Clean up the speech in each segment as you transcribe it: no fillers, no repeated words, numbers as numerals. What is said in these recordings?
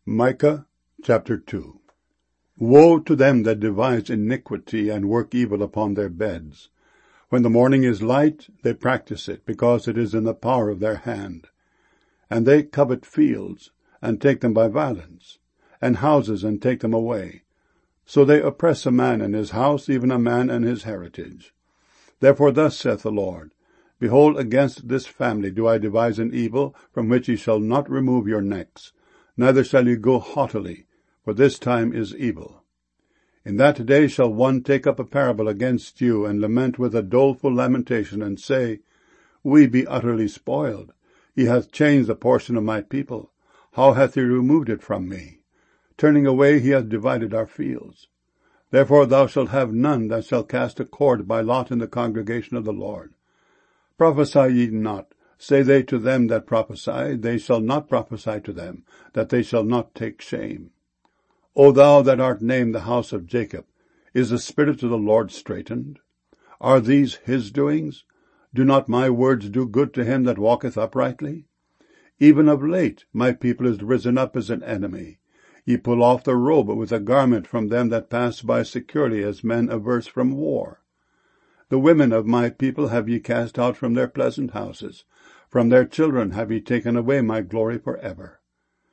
Micah chapter 2. Woe to them that devise iniquity and work evil upon their beds. When the morning is light, they practice it, because it is in the power of their hand. And they covet fields, and take them by violence, and houses, and take them away. So they oppress a man and his house, even a man and his heritage. Therefore thus saith the Lord, Behold, against this family do I devise an evil, from which ye shall not remove your necks, neither shall ye go haughtily, for this time is evil. In that day shall one take up a parable against you, and lament with a doleful lamentation, and say, We be utterly spoiled. He hath changed the portion of my people. How hath he removed it from me? Turning away he hath divided our fields. Therefore thou shalt have none that shall cast a cord by lot in the congregation of the Lord. Prophesy ye not, say they to them that prophesy, they shall not prophesy to them, that they shall not take shame. O thou that art named the house of Jacob, is the spirit of the Lord straitened? Are these his doings? Do not my words do good to him that walketh uprightly? Even of late my people is risen up as an enemy. Ye pull off the robe with a garment from them that pass by securely, as men averse from war. The women of my people have ye cast out from their pleasant houses. From their children have ye taken away my glory for ever.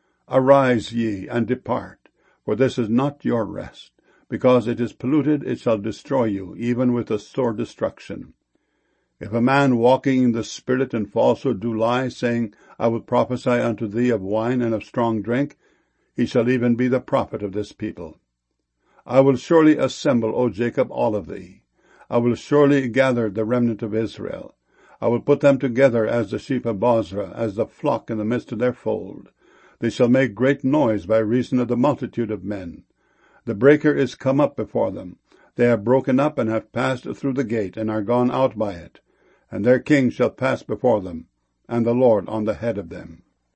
Arise ye, and depart, for this is not your rest. Because it is polluted, it shall destroy you, even with a sore destruction. If a man walking in the Spirit and falsehood do lie, saying, I will prophesy unto thee of wine and of strong drink, he shall even be the prophet of this people. I will surely assemble, O Jacob, all of thee. I will surely gather the remnant of Israel. I will put them together as the sheep of Bozrah, as the flock in the midst of their fold. They shall make great noise by reason of the multitude of men. The breaker is come up before them. They have broken up and have passed through the gate, and are gone out by it. And their king shall pass before them, and the Lord on the head of them.